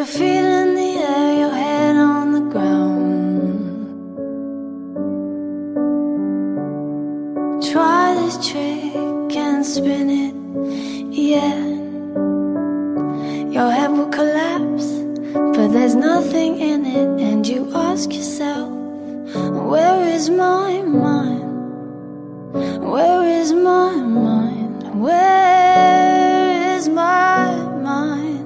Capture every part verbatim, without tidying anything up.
your feet in the air, your head on the ground. Try this trick and spin it, yeah. Your head will collapse, but there's nothing in it. And you ask yourself, where is my mind? Where is my mind? Where is my mind?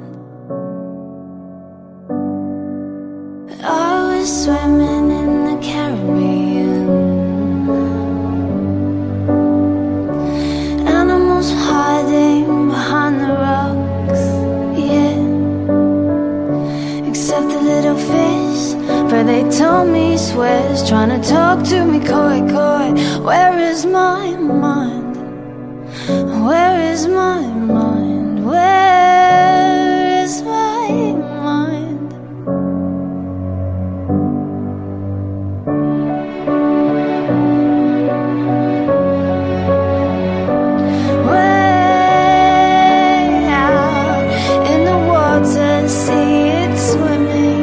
I was swimming in the Caribbean, animals hiding behind the rocks, yeah. Except the little fish, but they told me swears, trying to talk to me coy, coy. Where is my mind? Where is my mind? Where is my mind? Way out in the water, see it swimming.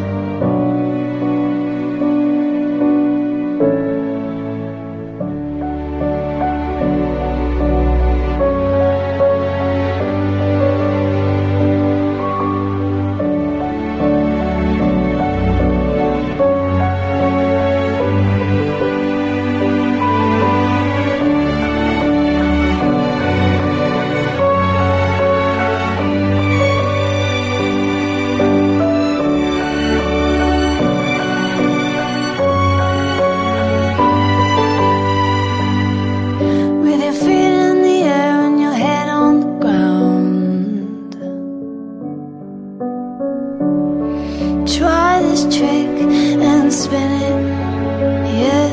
Try this trick and spin it, yeah.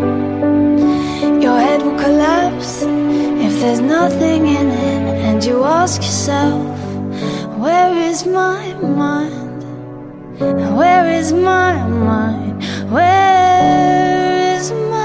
Your head will collapse if there's nothing in it. And you ask yourself, where is my mind? Where is my mind? Where is my